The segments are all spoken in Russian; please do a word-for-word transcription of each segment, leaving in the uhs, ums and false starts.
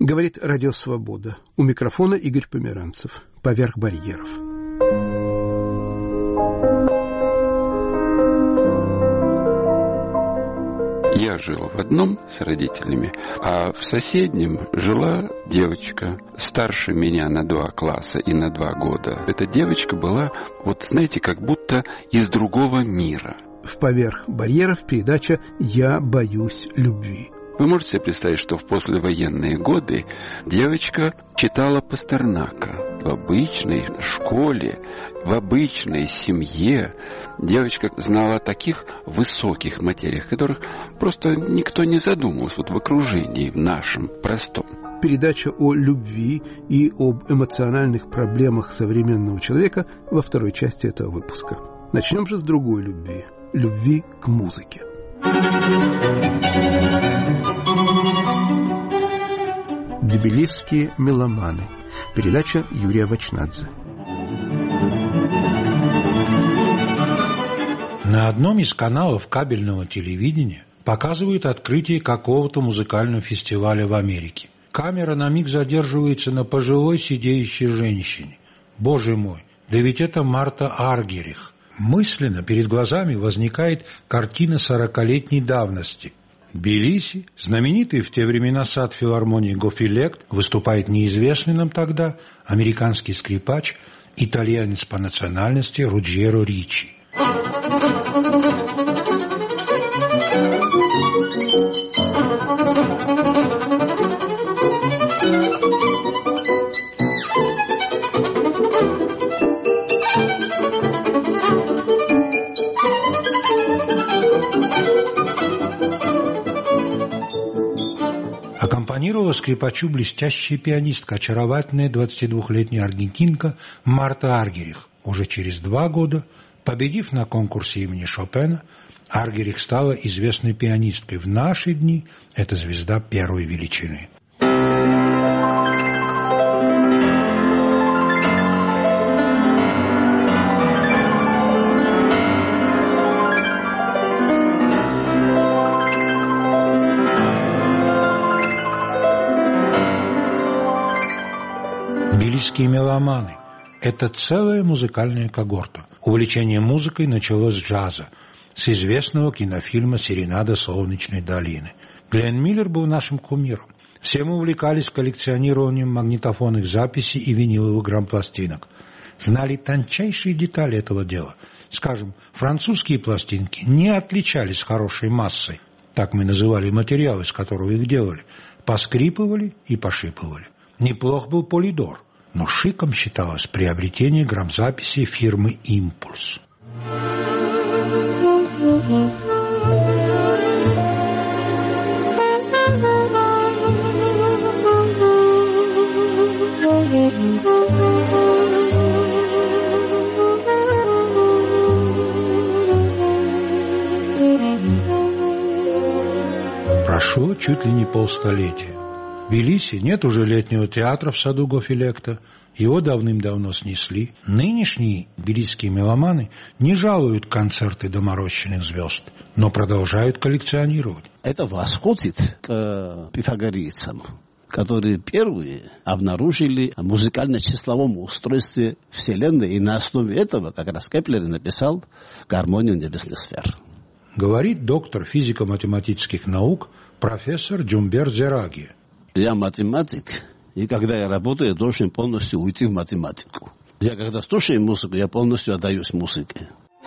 Говорит Радио Свобода. У микрофона Игорь Померанцев. Поверх барьеров. Я жил в одном с родителями, а в соседнем жила девочка старше меня на два класса и на два года. Эта девочка была, вот знаете, как будто из другого мира. В «Поверх барьеров» передача «Я боюсь любви». Вы можете себе представить, что в послевоенные годы девочка читала Пастернака в обычной школе, в обычной семье. Девочка знала о таких высоких материях, которых просто никто не задумывался вот в окружении в нашем простом. Передача о любви и об эмоциональных проблемах современного человека во второй части этого выпуска. Начнем же с другой любви. Любви к музыке. Тбилисские меломаны. Передача Юрия Вачнадзе. На одном из каналов кабельного телевидения показывают открытие какого-то музыкального фестиваля в Америке. Камера на миг задерживается на пожилой сидеющей женщине. Боже мой, да ведь это Марта Аргерих. Мысленно перед глазами возникает картина сорокалетней давности. В Тбилиси знаменитый в те времена сад филармонии Гофилект выступает неизвестный нам тогда американский скрипач, итальянец по национальности Руджьеро Ричи. Аккомпанировала скрипачу блестящая пианистка, очаровательная двадцатидвухлетняя аргентинка Марта Аргерих. Уже через два года, победив на конкурсе имени Шопена, Аргерих стала известной пианисткой. В наши дни это звезда первой величины. Тбилисские меломаны – это целая музыкальная когорта. Увлечение музыкой началось с джаза, с известного кинофильма «Серенада солнечной долины». Гленн Миллер был нашим кумиром. Все мы увлекались коллекционированием магнитофонных записей и виниловых грампластинок. Знали тончайшие детали этого дела. Скажем, французские пластинки не отличались хорошей массой. Так мы называли материал, из которого их делали. Поскрипывали и пошипывали. Неплох был полидор, но шиком считалось приобретение грамзаписи фирмы «Импульс». Прошло чуть ли не полстолетия. В Тбилиси нет уже летнего театра в саду Гофилекта, его давным-давно снесли. Нынешние тбилисские меломаны не жалуют концерты доморощенных звезд, но продолжают коллекционировать. Это восходит к пифагорейцам, которые первые обнаружили музыкально-числовом устройстве Вселенной, и на основе этого как раз Кеплер написал гармонию небесных сфер. Говорит доктор физико-математических наук профессор Джумбер Зераги. Я математик, и когда я работаю, я должен полностью уйти в математику. Я когда слушаю музыку, я полностью отдаюсь музыке.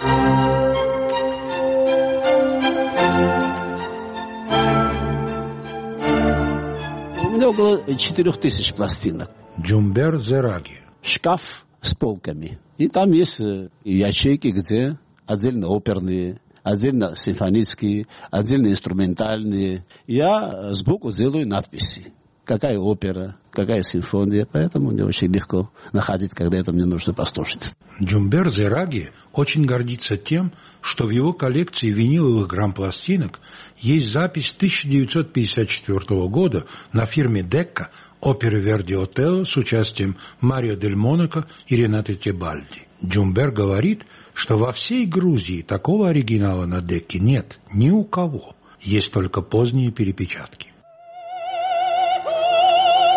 У меня около четырех тысяч пластинок. Джумбер Зераги. Шкаф с полками. И там есть ячейки, где отдельно оперные, отдельно симфонические, отдельно инструментальные. Я сбоку делаю надписи. Какая опера, какая симфония. Поэтому мне очень легко находить, когда это мне нужно послушать. Джумбер Зераги очень гордится тем, что в его коллекции виниловых грампластинок есть запись тысяча девятьсот пятьдесят четвёртого года на фирме Декка оперы Верди Отелло с участием Марио Дель Монако и Ренаты Тебальди. Джумбер говорит, что во всей Грузии такого оригинала на Декке нет ни у кого. Есть только поздние перепечатки.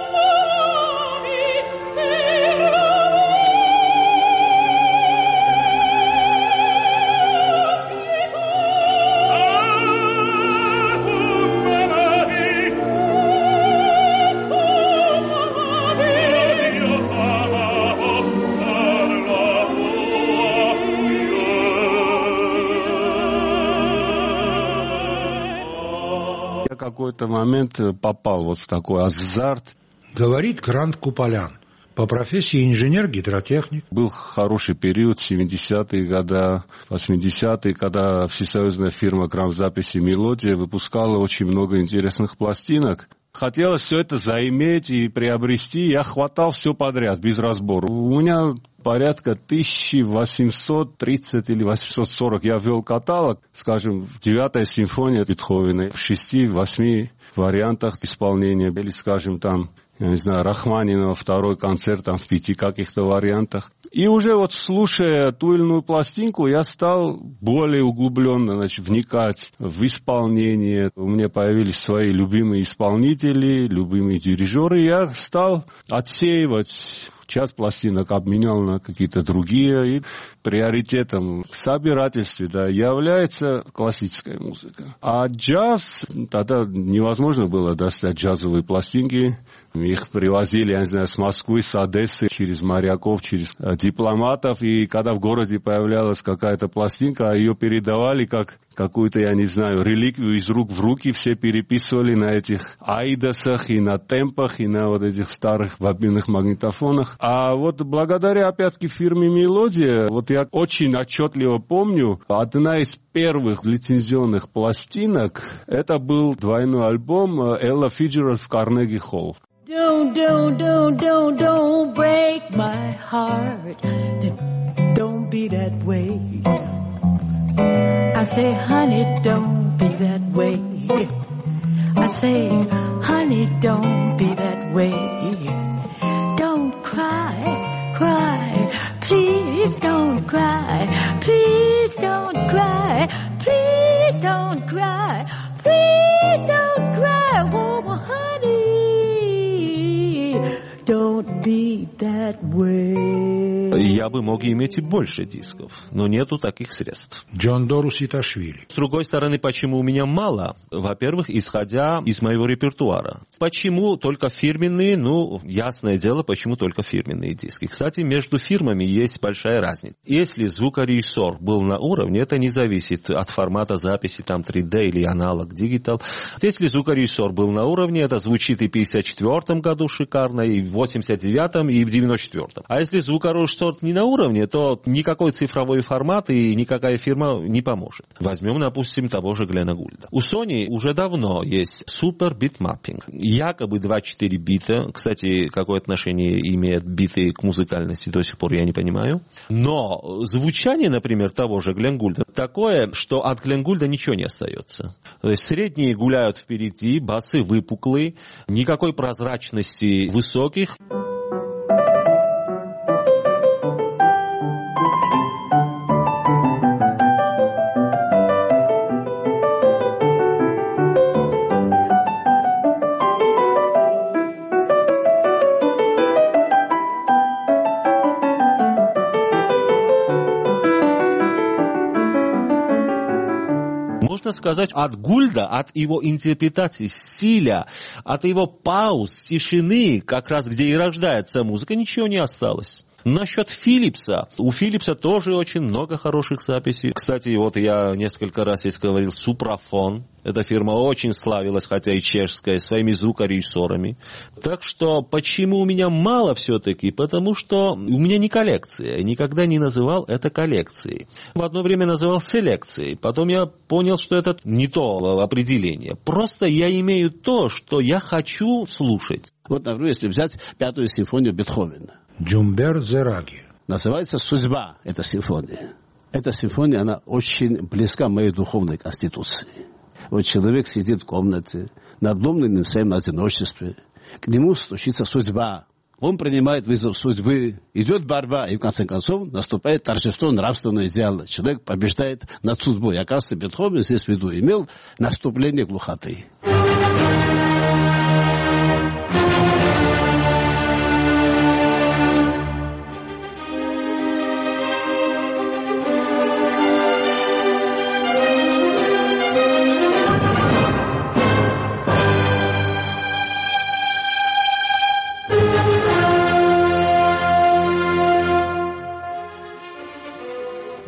какой-то момент попал вот в такой азарт. Говорит Грант Куполян. По профессии инженер-гидротехник. Был хороший период, семидесятые годы, восьмидесятые, когда всесоюзная фирма грамзаписи «Мелодия» выпускала очень много интересных пластинок. Хотелось все это заиметь и приобрести. Я хватал все подряд, без разбора. У меня порядка тысяча восемьсот тридцать или восемьсот сорок. Я ввел каталог, скажем, девятая симфония Бетховена в шести-восьми вариантах исполнения. Или, скажем, там, я не знаю, Рахманинова второй концерт там в пяти каких-то вариантах. И уже вот слушая ту или иную пластинку, я стал более углубленно, значит, вникать в исполнение. У меня появились свои любимые исполнители, любимые дирижеры. Я стал отсеивать. Часть пластинок обменял на какие-то другие. И приоритетом в собирательстве, да, является классическая музыка. А джаз, тогда невозможно было достать джазовые пластинки. Их привозили, я не знаю, с Москвы, с Одессы, через моряков, через дипломатов. И когда в городе появлялась какая-то пластинка, ее передавали как какую-то, я не знаю, реликвию из рук в руки. Все переписывали на этих айдосах и на темпах, и на вот этих старых бобинных магнитофонах. А вот благодаря, опять-таки, фирме «Мелодия», вот я очень отчетливо помню, одна из первых лицензионных пластинок, это был двойной альбом Элла Фиджеральд в Карнеги-Холл. Don't, don't, don't, don't, don't break my heart. Don't be that way. I say, honey, don't be that way. I say, honey, don't be that way. Don't cry, cry. Please don't cry. Please don't cry. Please don't cry. Please don't cry. Oh, honey, don't be that way. Я бы мог иметь и больше дисков, но нету таких средств. Джон Дорус Иташвили. С другой стороны, почему у меня мало? Во-первых, исходя из моего репертуара. Почему только фирменные? Ну, ясное дело, почему только фирменные диски. Кстати, между фирмами есть большая разница. Если звукорежиссер был на уровне, это не зависит от формата записи, там три дэ или аналог, диджитал. Если звукорежиссер был на уровне, это звучит и в пятьдесят четвёртом году шикарно, и в восемьдесят девятом, и в девяносто четвёртом. А если звукорежиссер не на уровне, то никакой цифровой формат и никакая фирма не поможет. Возьмем, допустим, того же Глена Гульда. У Sony уже давно есть супер битмаппинг. Якобы двадцать четыре бита. Кстати, какое отношение имеют биты к музыкальности, до сих пор я не понимаю. Но звучание, например, того же Глен Гульда такое, что от Глен Гульда ничего не остается. То есть средние гуляют впереди, басы выпуклые, никакой прозрачности высоких. Можно сказать, от Гульда, от его интерпретации, стиля, от его пауз, тишины, как раз где и рождается музыка, ничего не осталось. Насчет Филлипса. У Филлипса тоже очень много хороших записей. Кстати, вот я несколько раз здесь говорил, Супрафон. Эта фирма очень славилась, хотя и чешская, своими звукорежиссерами. Так что почему у меня мало все-таки? Потому что у меня не коллекция. Я никогда не называл это коллекцией. В одно время называл селекцией. Потом я понял, что это не то определение. Просто я имею то, что я хочу слушать. Вот, например, если взять пятую симфонию Бетховена. Джумбер Зераги. Называется «Судьба» эта симфония. Эта симфония, она очень близка моей духовной конституции. Вот человек сидит в комнате, надломленным в своем одиночестве. К нему стучится судьба. Он принимает вызов судьбы. Идет борьба, и в конце концов наступает торжество нравственного идеала. Человек побеждает над судьбой. И, оказывается, Бетховен здесь в виду имел наступление глухоты.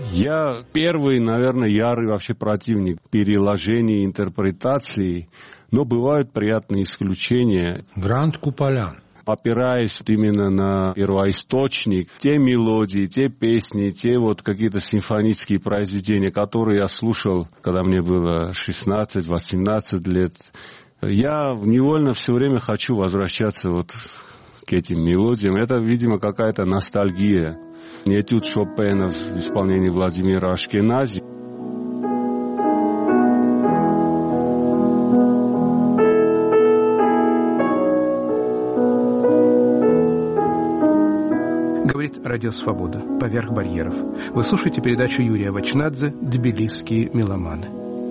Я первый, наверное, ярый вообще противник переложения интерпретации Но бывают приятные исключения. Гранд Куполян. Опираясь именно на первоисточник, те мелодии, те песни, те вот какие-то симфонические произведения, которые я слушал, когда мне было шестнадцать-восемнадцать лет, я невольно все время хочу возвращаться вот к этим мелодиям. Это, видимо, какая-то ностальгия. Этюд Шопена в исполнении Владимира Ашкенази. Говорит Радио Свобода. Поверх барьеров. Вы слушаете передачу Юрия Вачнадзе «Тбилисские меломаны».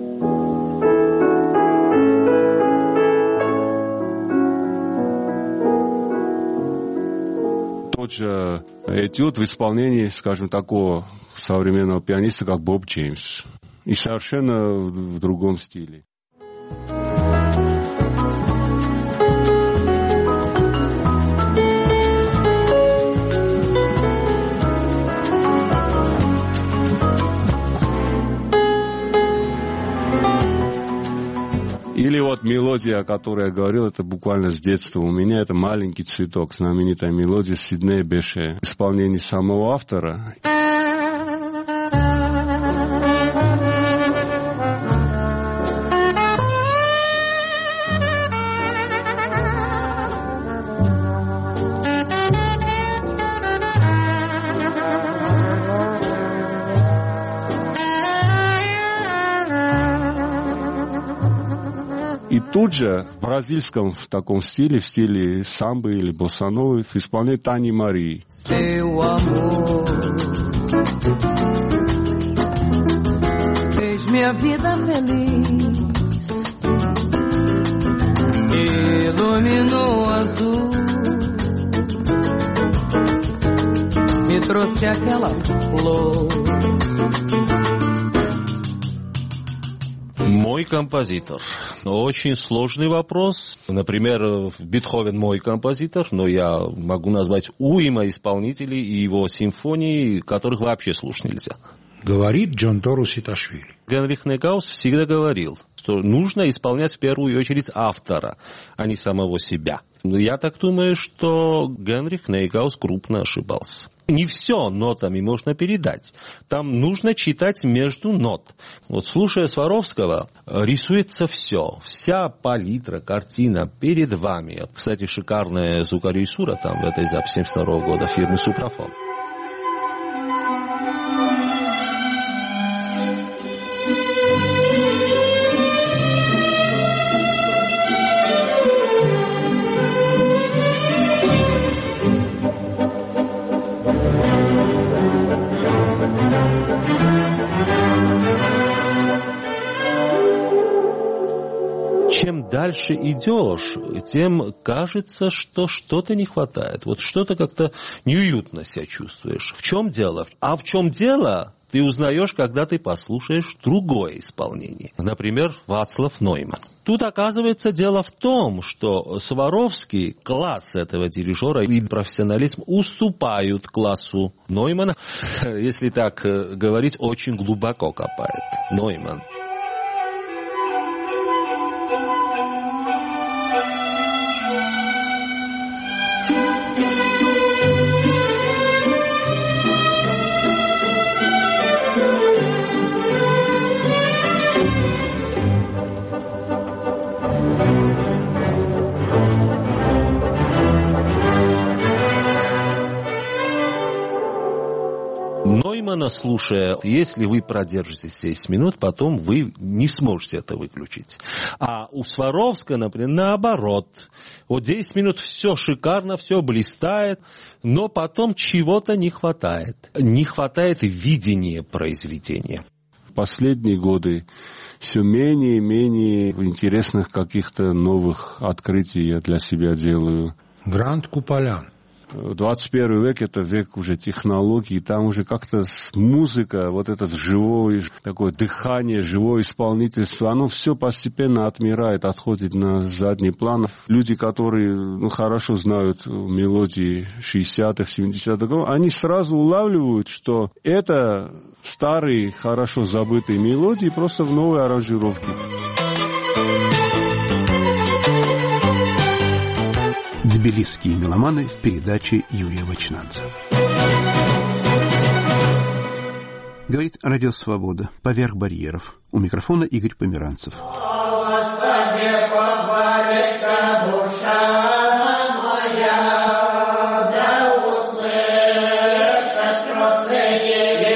Тот же этюд в исполнении, скажем, такого современного пианиста, как Боб Джеймс. И совершенно в другом стиле. Или вот мелодия, о которой я говорил, это буквально с детства. У меня это «Маленький цветок», знаменитая мелодия Сиднея Беше. В исполнении самого автора. И тут же в бразильском в таком стиле, в стиле самбы или боссановой, в исполнении Тани Марии. Seu amor fez minha vida feliz, iluminou azul, me trouxe aquela flor. Мой композитор. Очень сложный вопрос. Например, Бетховен мой композитор, но я могу назвать уйма исполнителей и его симфонии, которых вообще слушать нельзя. Говорит Джонтору Ситашвили. Генрих Нейгаус всегда говорил, что нужно исполнять в первую очередь автора, а не самого себя. Но я так думаю, что Генрих Нейгаус крупно ошибался. Не все нотами можно передать. Там нужно читать между нот. Вот слушая Сваровского, рисуется все. Вся палитра, картина перед вами. Кстати, шикарная звукорежиссура там в этой записи семьдесят второго года фирмы «Супрофон». Чем дальше идешь, тем кажется, что что-то не хватает. Вот что-то как-то неуютно себя чувствуешь. В чем дело? А в чем дело, ты узнаешь, когда ты послушаешь другое исполнение. Например, Вацлав Нойман. Тут, оказывается, дело в том, что Сваровский, класс этого дирижера и профессионализм уступают классу Ноймана. Если так говорить, очень глубоко копает Нойман. Ноймана слушая, если вы продержитесь десять минут, потом вы не сможете это выключить. А у Сваровского, например, наоборот. Вот десять минут все шикарно, все блистает, но потом чего-то не хватает. Не хватает видения произведения. В последние годы все менее и менее интересных каких-то новых открытий я для себя делаю. Гранд Куполян. двадцать первый век – это век уже технологий, там уже как-то музыка, вот это живое такое дыхание, живое исполнительство, оно все постепенно отмирает, отходит на задний план. Люди, которые ну, хорошо знают мелодии шестидесятых, семидесятых годов, они сразу улавливают, что это старые, хорошо забытые мелодии, просто в новой аранжировке. Тбилисские меломаны в передаче Юрия Вачнадзе. Говорит Радио Свобода. Поверх барьеров. У микрофона Игорь Померанцев. О, Господи, похвалится душа моя, да услышат родственники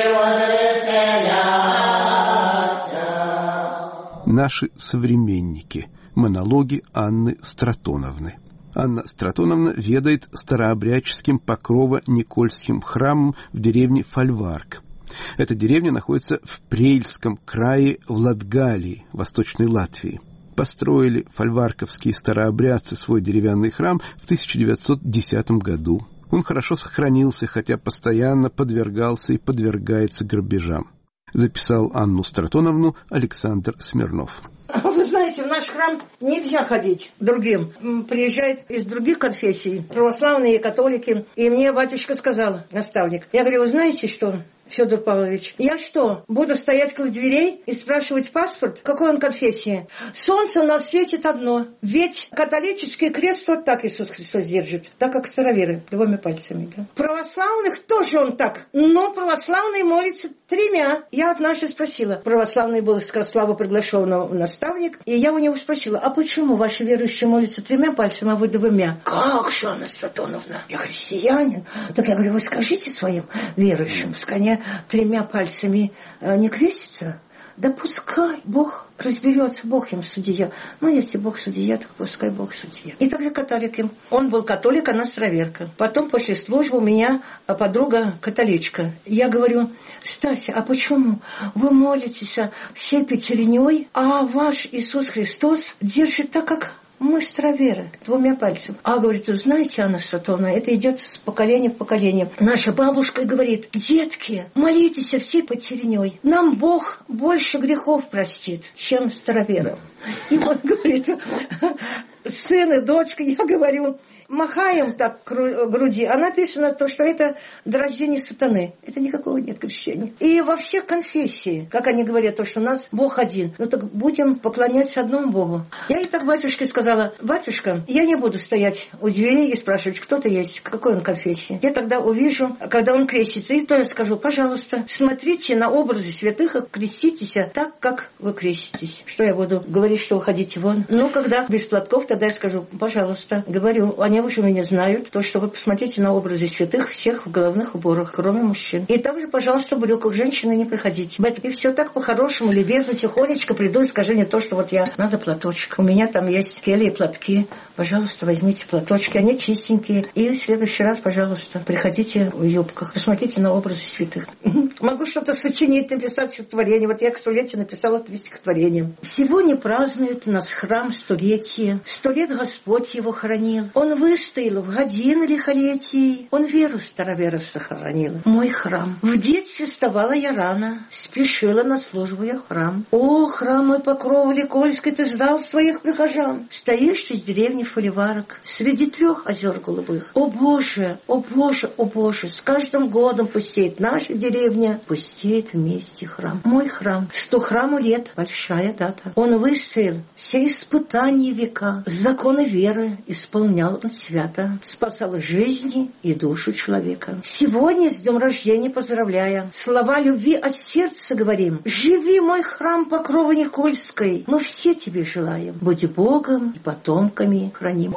возвеселятся. Наши современники. Монологи Анны Стратоновны. Анна Стратоновна ведает старообрядческим Покрово-Никольским храмом в деревне Фольварк. Эта деревня находится в Прельском крае в Латгалии, Восточной Латвии. Построили фольварковские старообрядцы свой деревянный храм в тысяча девятьсот десятом году. Он хорошо сохранился, хотя постоянно подвергался и подвергается грабежам. Записал Анну Стратоновну Александр Смирнов. Вы знаете, в наш храм нельзя ходить другим. Приезжают из других конфессий, православные, католики. И мне батюшка сказал, наставник, я говорю, вы знаете что, Федор Павлович, я что, буду стоять около дверей и спрашивать паспорт, какой он конфессии? Солнце у нас светит одно. Ведь католический крест вот так Иисус Христос держит, так как староверы, двумя пальцами. Да? Православных тоже он так, но православный молится тремя. Я однажды спросила, православный был из Скорслава приглашенного наставник, и я у него спросила, а почему ваши верующие молятся тремя пальцами, а вы двумя? Как же, Анна Стратоновна? Я христианин. Так я говорю, вы скажите своим верующим, пускай они тремя пальцами не крестятся? Да пускай Бог разберется, Бог им судья. Ну, если Бог судья, так пускай Бог судья. И также католики. Он был католик, она староверка. Потом после службы у меня подруга католичка. Я говорю, Стася, а почему вы молитесь всей пятерней, а ваш Иисус Христос держит так, как мы староверы, двумя пальцами. А говорит, вы знаете, Анна Стратоновна, это идет с поколения в поколение. Наша бабушка говорит, детки, молитесь всей потеряней. Нам Бог больше грехов простит, чем староверам. И он говорит, сын и дочка, я говорю, махаем так к груди, а написано то, что это до рождения сатаны. Это никакого нет крещения. И во всех конфессиях, как они говорят, то, что у нас Бог один, ну так будем поклоняться одному Богу. Я и так батюшке сказала, батюшка, я не буду стоять у дверей и спрашивать, кто ты есть, какой он конфессии. Я тогда увижу, когда он крестится, и то я скажу, пожалуйста, смотрите на образы святых и креститесь так, как вы креститесь. Что я буду говорить, что уходите вон? Ну, когда без платков, тогда я скажу, пожалуйста, говорю, они уже меня знают, то, что вы посмотрите на образы святых всех в головных уборах, кроме мужчин. И также, пожалуйста, в брюках женщины не приходите. И все так по-хорошему, любезно, тихонечко приду и скажи мне то, что вот я, надо платочек. У меня там есть кельи, платки. Пожалуйста, возьмите платочки, они чистенькие. И в следующий раз, пожалуйста, приходите в юбках, посмотрите на образы святых. Могу что-то сочинить, написать стихотворение. Вот я к столетию написала три стихотворения. Сегодня празднует наш храм столетие. Сто лет Господь его хранил. Он выстоял в годины лихолетий. Он веру староверов сохранил. Мой храм. В детстве вставала я рано, спешила на службу я в храм. О, храм мой Покрова Никольской, ты ждал своих прихожан. Стоишь ты с деревни Фольварк, среди трех озер голубых. О Боже, о Боже, о Боже, с каждым годом пустеет наша деревня, пустеет вместе храм. Мой храм. Сто храму лет, большая дата. Он выстоял все испытания века, законы веры исполнял он свято, спасал жизни и душу человека. Сегодня с днем рождения поздравляя, слова любви от сердца говорим. Живи, мой храм Покрова Никольской, мы все тебе желаем. Будь Богом и потомками храним.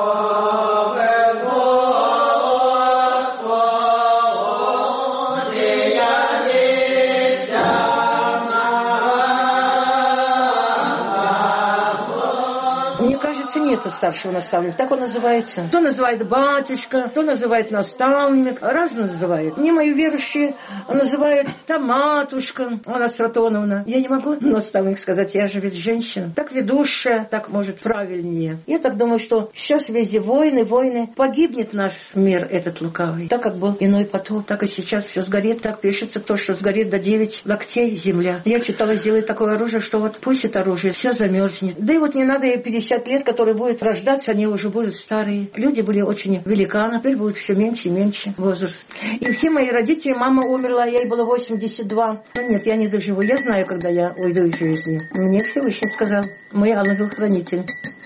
Нету старшего наставника, так он называется. Кто называет батюшка, кто называет наставник, раз называет. Мне мои верующие называют там матушка, Анна Стратоновна. Я не могу наставник сказать, я же ведь женщина. Так ведущая, так может правильнее. Я так думаю, что сейчас везде войны, войны, погибнет наш мир этот лукавый. Так как был иной потоп, так и сейчас все сгорит. Так пишется то, что сгорит до девять локтей земля. Я читала, сделать такое оружие, что вот пусть это оружие все замерзнет. Да и вот не надо ей пятьдесят лет, которые будет рождаться, они уже будут старые. Люди были очень великаны, теперь будет все меньше и меньше возраст. И все мои родители, мама умерла, ей было восемьдесят два. Ну нет, я не доживу. Я знаю, когда я уйду из жизни. Мне Всевышний сказал, мой ангел-хранитель.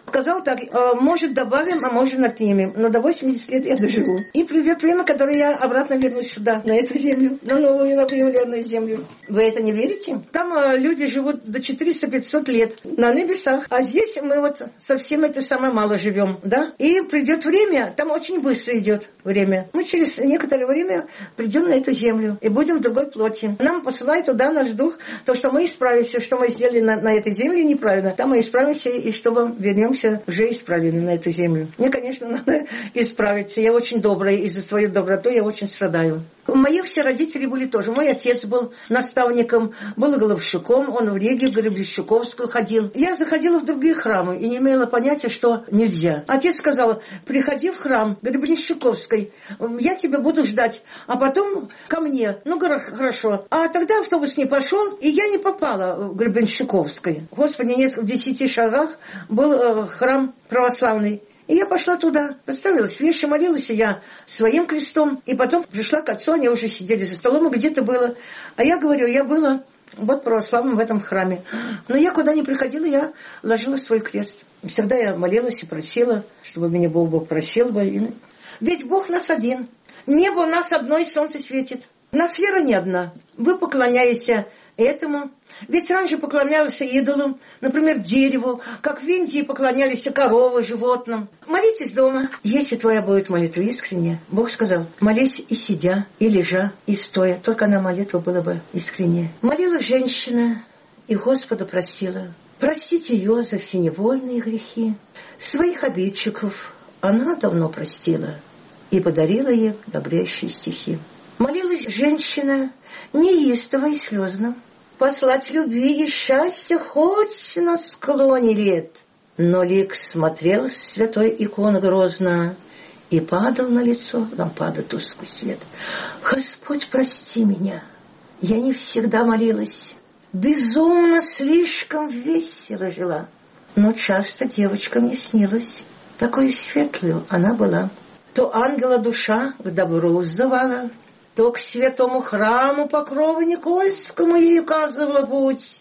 Сказал так, может добавим, а может отнимем, но до восьмидесяти лет я доживу. И придет время, когда я обратно вернусь сюда, на эту землю, на новую новоявленную землю. Вы это не верите? Там люди живут до четыреста-пятьсот лет на небесах, а здесь мы вот совсем это самое мало живем, да? И придет время, там очень быстро идет время. Мы через некоторое время придем на эту землю и будем в другой плоти. Нам посылает туда наш дух, то, что мы исправимся, что мы сделали на, на этой земле неправильно, там мы исправимся, и чтобы вернемся уже исправлены на эту землю. Мне, конечно, надо исправиться. Я очень добрая, и за свою доброту я очень страдаю. Мои все родители были тоже. Мой отец был наставником, был головщиком, он в Риге, в Греблищуковскую ходил. Я заходила в другие храмы и не имела понятия, что нельзя. Отец сказал, приходи в храм Греблищуковской, я тебя буду ждать, а потом ко мне. Ну, хорошо. А тогда автобус не пошел, и я не попала в Греблищуковской. Господи, в десяти шагах был э, храм православный. И я пошла туда, поставилась вещи, молилась я своим крестом. И потом пришла к отцу, они уже сидели за столом, и где-то было. А я говорю, я была вот православным в этом храме. Но я куда ни приходила, я ложила свой крест. Всегда я молилась и просила, чтобы меня Бог, Бог просил бы. Ведь Бог нас один. Небо у нас одно, и солнце светит. У нас вера не одна. Вы поклоняетесь этому. Ведь раньше поклонялись идолам, например, дереву, как в Индии поклонялись коровы, животным. Молитесь дома. Если твоя будет молитва искренняя, Бог сказал, молись и сидя, и лежа, и стоя. Только она молитва была бы искренняя. Молилась женщина и Господа просила простить ее за все невольные грехи. Своих обидчиков она давно простила и подарила ей добрейшие стихи. Молилась женщина неистово и слезно, послать любви и счастья хоть на склоне лет. Но лик смотрел с святой иконы грозно, и падал на лицо лампады тусклый свет. Господь, прости меня, я не всегда молилась, безумно слишком весело жила. Но часто девочка мне снилась, такой светлую она была. То ангела душа к добру взывала, то к святому храму Покрова Никольскому ей указывала путь.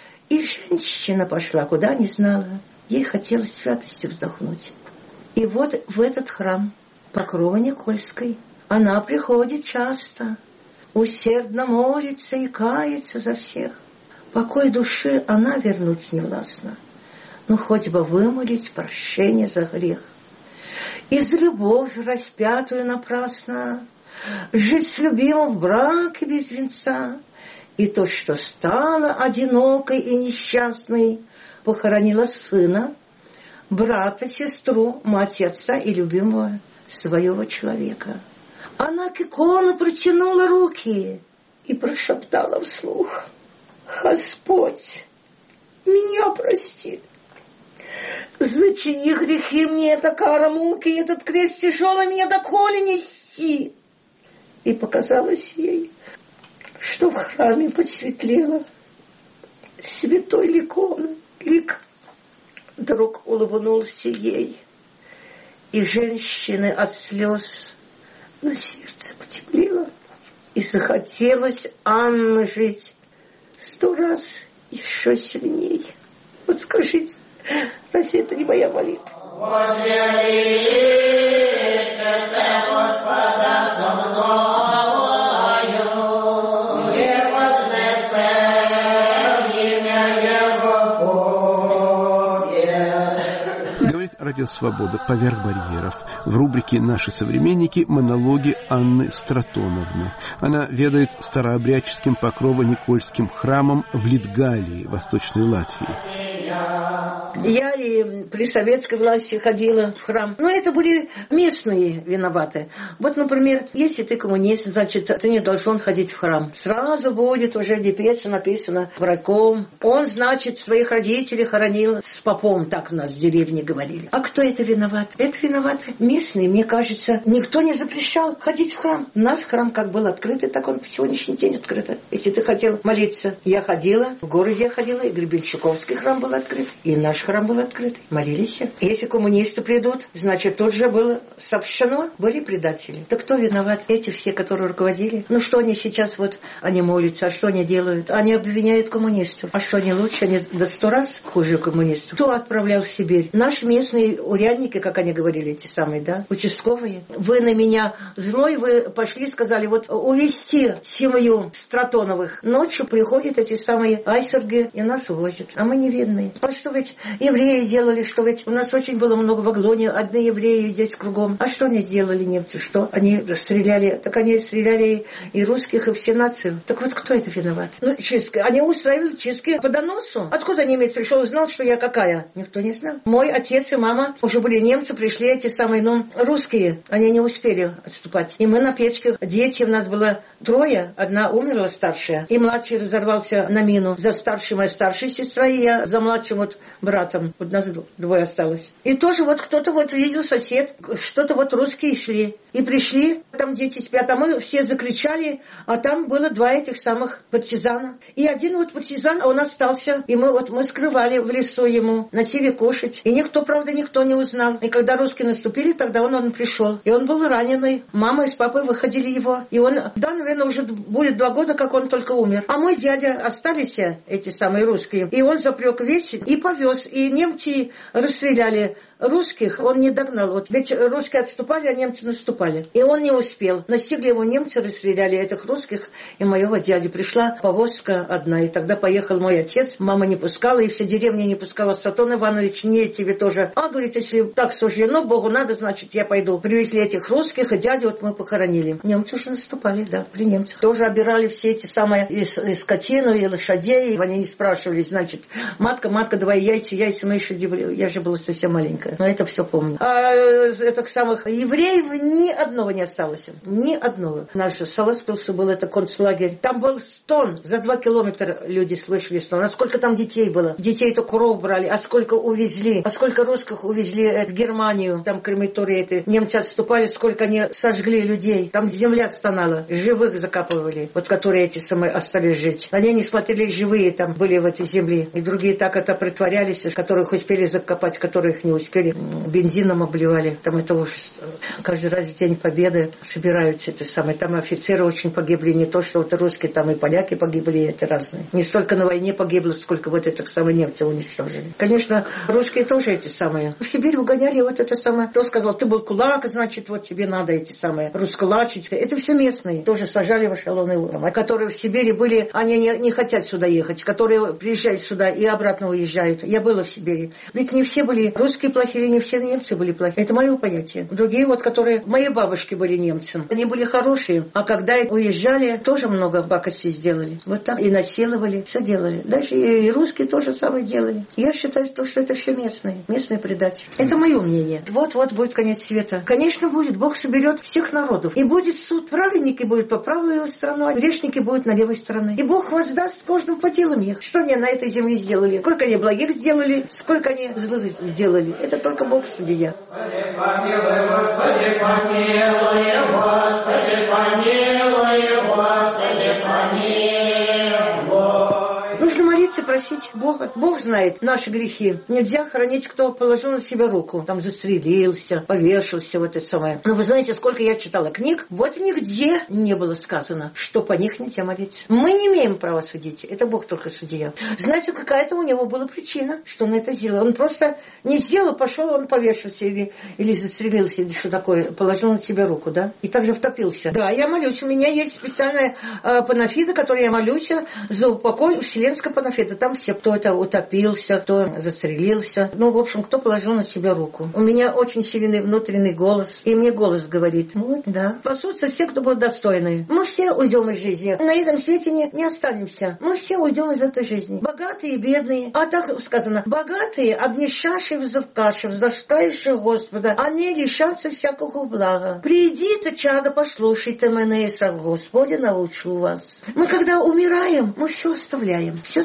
И женщина пошла, куда не знала. Ей хотелось святости вздохнуть. И вот в этот храм Покрова Никольской она приходит часто, усердно молится и кается за всех. Покой души она вернуть не властна, но хоть бы вымолить прощение за грех. И за любовь распятую напрасно жить с любимым в браке без венца, и то, что стала одинокой и несчастной, похоронила сына, брата, сестру, мать, отца и любимого своего человека. Она к иконе протянула руки и прошептала вслух: «Господь, меня прости. Зачини грехи мне, эта кара муки, этот крест тяжелый мне доколе нести». И показалось ей, что в храме посветлело святой ликон, лик. Вдруг улыбнулся ей, и женщины от слез на сердце потеплело, и захотелось Анны жить сто раз еще сильней. Вот скажите, разве это не моя молитва? Господа со мною, не вознесем имя Его вовек. Говорит Радио Свобода «Поверх барьеров». В рубрике «Наши современники» монологи Анны Стратоновны. Она ведает старообрядческим Покрово-Никольским храмом в Литгалии, Восточной Латвии. Я и при советской власти ходила в храм. Но это были местные виноваты. Вот, например, если ты коммунист, значит, ты не должен ходить в храм. Сразу будет уже в депеше написано врагом. Он, значит, своих родителей хоронил с попом, так у нас в деревне говорили. А кто это виноват? Это виноваты местные. Мне кажется, никто не запрещал ходить в храм. У нас храм как был открытый, так он по сегодняшний день открыт. Если ты хотел молиться, я ходила, в городе я ходила, и Гребенщиковский храм был открыт, и наш наш храм был открыт. Молились. Если коммунисты придут, значит, тут же было сообщено, были предатели. Так кто виноват? Эти все, которые руководили. Ну что они сейчас вот, они молятся, а что они делают? Они обвиняют коммунистов. А что они лучше? Они до сто раз хуже коммунистов. Кто отправлял в Сибирь? Наши местные урядники, как они говорили, эти самые, да, участковые. Вы на меня злой, вы пошли, сказали, вот увезти семью Стратоновых. Ночью приходят эти самые айсерги и нас увозят. А мы невинные. А что ведь евреи делали, что ведь у нас очень было много в Аглоне, одни евреи здесь кругом. А что они делали, немцы? Что? Они стреляли, так они стреляли и русских, и все нации. Так вот, кто это виноват? Ну, чистки. Они устраивали чистки по доносу. Откуда немец пришел и знал, что я какая? Никто не знал. Мой отец и мама уже были немцы, пришли эти самые, ну, русские. Они не успели отступать. И мы на печке, дети, у нас было трое. Одна умерла, старшая. И младший разорвался на мину. За старшей моя старшая сестра, и я за младшим вот братом. Вот нас двое осталось. И тоже вот кто-то вот видел, сосед, что-то вот русские шли. И пришли, там дети спят, а мы все закричали, а там было два этих самых партизана. И один вот партизан, он остался, и мы вот мы скрывали в лесу ему, носили кушать. И никто, правда, никто не узнал. И когда русские наступили, тогда он, он пришел. И он был раненый. Мама и с папой выходили его. И он, да, наверное, уже будет два года, как он только умер. А мой дядя, остались эти самые русские. И он запрек вещи и повез. И немцы расстреляли русских, он не догнал. Вот ведь русские отступали, а немцы наступали. И он не успел. Настигли его немцы, расстреляли этих русских, и моего дяди. Пришла повозка одна, и тогда поехал мой отец. Мама не пускала, и вся деревня не пускала. Сатон Иванович, не тебе тоже. А, говорит, если так суждено, Богу надо, значит, я пойду. Привезли этих русских, и дядю вот мы похоронили. Немцы уже наступали, да, при немцах. Тоже обирали все эти самые и, и скотину, и лошадей. И они не спрашивали, значит, матка, матка, давай яйца, яйца. Мы еще, я же была совсем маленькая. Но это все помню. А этих самых евреев ни одного не осталось. Ни одного. Наш Солоспилсу был это концлагерь. Там был стон. За два километра люди слышали стон. А сколько там детей было? Детей-то кровь брали. А сколько увезли? А сколько русских увезли в Германию? Там крематории эти. Немцы отступали. Сколько они сожгли людей. Там земля стонала. Живых закапывали. Вот которые эти самые остались жить. Они не смотрели, живые там были в этой земле. И другие так это притворялись, которых успели закопать, которых не успели. Бензином обливали. Там это ужас. Каждый раз в День Победы собираются эти самые. Там офицеры очень погибли. Не то, что вот русские, там и поляки погибли, это разные. Не столько на войне погибло, сколько вот этих самых немцев уничтожили. Конечно, русские тоже эти самые. В Сибирь угоняли вот это самое. Кто сказал, ты был кулак, значит, вот тебе надо эти самые раскулачить. Это все местные. Тоже сажали в эшелоны уром. А которые в Сибири были, они не, не хотят сюда ехать. Которые приезжают сюда и обратно уезжают. Я была в Сибири. Ведь не все были русские плохие, или не все немцы были плохие. Это мое понятие. Другие вот, которые... Мои бабушки были немцами. Они были хорошие. А когда уезжали, тоже много пакостей сделали. Вот так. И насиловали. Все делали. Дальше и русские тоже самое делали. Я считаю, что это все местные. Местные предатели. Это мое мнение. Вот-вот будет конец света. Конечно, будет. Бог соберет всех народов. И будет суд. Праведники будут по правой стороне, грешники будут на левой стороне. И Бог воздаст каждому по делам их. Что они на этой земле сделали? Сколько они благих сделали, сколько они злых сделали. Это только Бог судья. Господи, помилуй, Господи, помилуй, Господи, помилуй, Господи, помилуй. Нужно молиться, просить Бога. Бог знает наши грехи. Нельзя хоронить, кто положил на себя руку. Там застрелился, повешался, вот это самое. Но вы знаете, сколько я читала книг, вот нигде не было сказано, что по них нельзя молиться. Мы не имеем права судить. Это Бог только судья. Знаете, какая-то у него была причина, что он это сделал. Он просто не сделал, пошел, он повешался или, или застрелился, или что такое, положил на себя руку, да? И также втопился. Да, я молюсь. У меня есть специальная э, панафида, которой я молюсь за упокой вселенского панафида. Там все, кто это утопился, кто застрелился. Ну, в общем, кто положил на себя руку. У меня очень сильный внутренний голос. И мне голос говорит, вот, да. Спасутся все, кто будут достойны. Мы все уйдем из жизни. На этом свете не, не останемся. Мы все уйдем из этой жизни. Богатые и бедные. А так сказано, богатые, обнищавшие, взыскавшие, взыскающие Господа, они лишатся всякого блага. Придите, чадо, послушайте меня, Господи, научу вас. Мы когда умираем, мы все оставляем. Все свое богатство.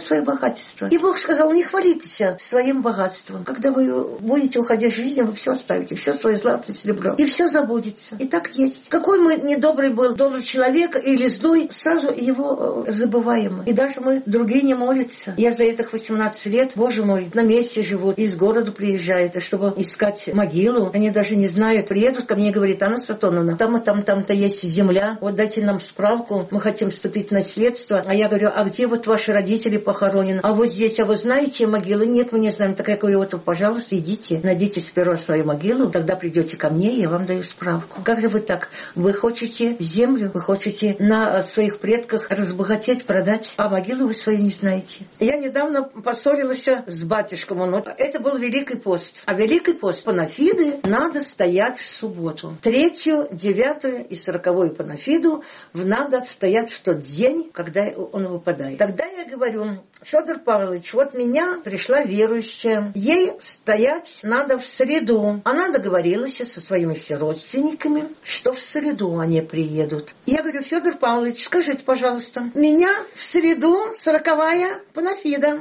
богатство. И Бог сказал, не хвалитесь своим богатством. Когда вы будете уходить из жизни, вы все оставите, все свое злато и серебро. И все забудется. И так есть. Какой мы недобрый был добрый человек или злой, сразу его забываем. И даже мы, другие не молятся. Я за этих восемнадцать лет, Боже мой, на месте живут, из города приезжают, чтобы искать могилу. Они даже не знают, приедут ко мне и говорят, Анна Сатоновна, там и там, там-то есть земля, вот дайте нам справку, мы хотим вступить в наследство. А я говорю, а где вот ваши родители похоронены? А вот здесь, а вы знаете могилы? Нет, мы не знаем. Так я говорю, вот, пожалуйста, идите, найдите сперва свою могилу, тогда придете ко мне, и я вам даю справку. Как же вы так? Вы хотите землю, вы хотите на своих предках разбогатеть, продать, а могилу вы свою не знаете. Я недавно поссорилась с батюшком, он, это был Великий пост. А Великий пост панафиды надо стоять в субботу. Третью, девятую и сороковую панафиду надо стоять в тот день, когда он выпадает. Тогда я говорю, Федор Павлович, вот меня пришла верующая, ей стоять надо в среду. Она договорилась со своими все родственниками, что в среду они приедут. Я говорю, Федор Павлович, скажите, пожалуйста, меня в среду сороковая панафида.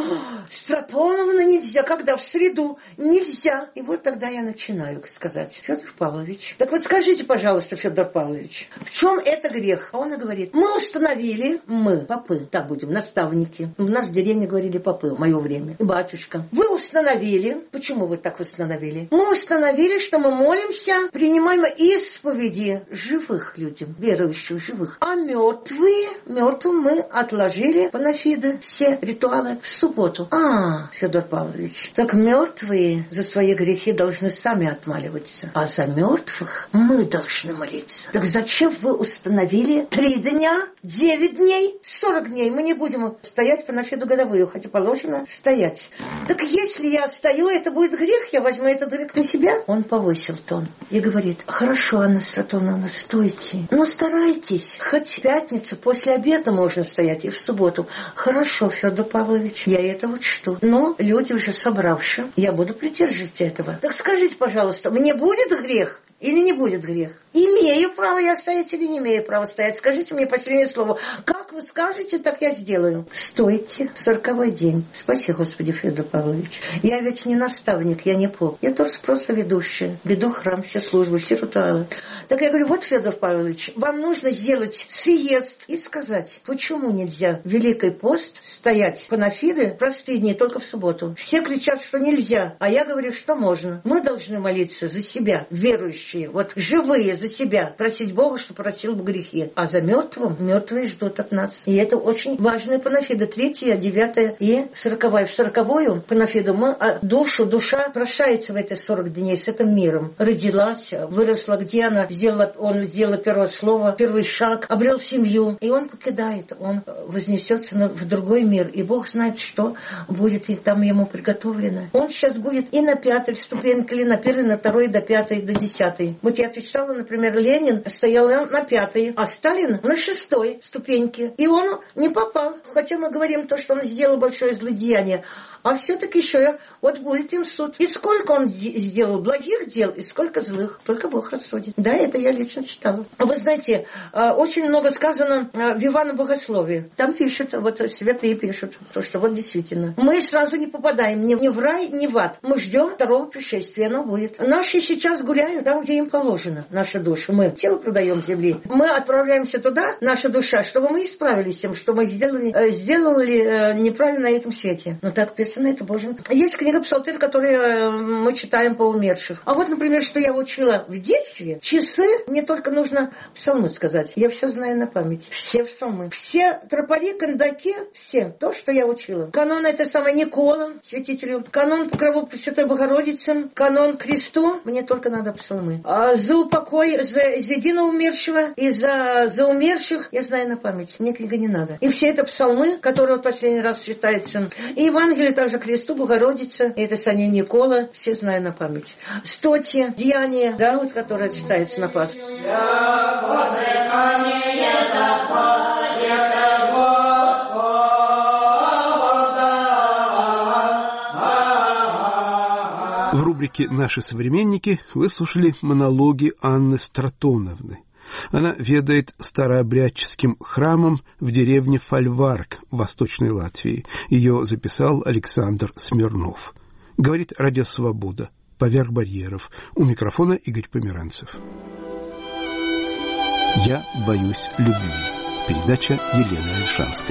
Стратоновна нельзя, когда в среду нельзя. И вот тогда я начинаю сказать, Федор Павлович, так вот скажите, пожалуйста, Федор Павлович, в чем это грех? А он и говорит, мы установили, мы, попы, так будем, наставники. У нас в деревне говорили попы в мое время. И батюшка, вы установили, почему вы так установили? Мы установили, что мы молимся, принимаем исповеди живых людям, верующих живых. А мертвые, мертвым мы отложили панафиды, все ритуалы в субботу. А, Федор Павлович, так мертвые за свои грехи должны сами отмаливаться, а за мертвых мы должны молиться. Так зачем вы установили три дня, девять дней, сорок дней? Мы не будем стоять панафиду годовую, хотя положено стоять. Так если я стою, это будет грех, я возьму этот грех на себя? Он повысил тон и говорит, хорошо, Анна Стратоновна, стойте, но старайтесь, хоть в пятницу после обеда можно стоять и в субботу. Хорошо, Федор Павлович, я это учту. Но люди уже собравшие, я буду придерживаться этого. Так скажите, пожалуйста, мне будет грех или не будет грех? Имею право я стоять или не имею права стоять? Скажите мне последнее слово. Как вы скажете, так я сделаю. Стойте, сороковой день. Спаси, Господи, Федор Павлович. Я ведь не наставник, я не поп. Я тоже просто ведущая. Веду храм, все службы, все ритуалы. Так я говорю, вот, Федор Павлович, вам нужно сделать съезд и сказать, почему нельзя в Великий пост стоять панафиды простые дни только в субботу. Все кричат, что нельзя, а я говорю, что можно. Мы должны молиться за себя, верующие, вот живые, за себя, просить Бога, чтобы просил бы грехи. А за мертвым, мертвые ждут от нас. И это очень важные панафиды. Третья, девятая и сороковая. В сороковую панафиду мы а душу, душа прощается в эти сорок дней с этим миром. Родилась, выросла, где она сделала, он сделал первое слово, первый шаг, обрел семью. И он покидает, он вознесется в другой мир. И Бог знает, что будет и там ему приготовлено. Он сейчас будет и на пятой ступеньке, или на первой, на второй, до пятой, до десятой. Вот я отвечала, например, Ленин стоял на пятой, а Сталин на шестой ступеньке. И он не попал. Хотя мы говорим то, что он сделал большое злодеяние. А все-таки еще вот будет им суд. И сколько он сделал благих дел, и сколько злых. Только Бог рассудит. Да, это я лично читала. Вы знаете, очень много сказано в Ивана Богословии. Там пишут, вот святые пишут, то, что вот действительно. Мы сразу не попадаем ни в рай, ни в ад. Мы ждем второго пришествия, оно будет. Наши сейчас гуляют там, где им положено. Наша душа. Мы тело продаем земли. Мы отправляемся туда, наша душа, чтобы мы исправились тем, что мы сделали, сделали неправильно на этом свете. Но так писано, это Божьим. Есть книга Псалтырь, которую мы читаем по умерших. А вот, например, что я учила в детстве, часы, мне только нужно псалмы сказать. Я все знаю на память. Все псалмы. Все тропари, кандаки, все. То, что я учила. Канон это самое Никола, святителю. Канон Покрову Пресвятой Богородицы. Канон кресту. Мне только надо псалмы. А за упокой, за, за единого умершего и за, за умерших я знаю на память. Мне книга не надо. И все это псалмы, которые вот последний раз читаются. И Евангелие также кресту, Богородица. И это Саня Никола. Все знаю на память. Стоти, Деяния, да, вот, которое читается на Пасху. В рубрике «Наши современники» вы слушали монологи Анны Стратоновны. Она ведает старообрядческим храмом в деревне Фальварк в Восточной Латвии. Ее записал Александр Смирнов. Говорит Радио Свобода. Поверх барьеров. У микрофона Игорь Померанцев. «Я боюсь любви». Передача Елены Ольшанской.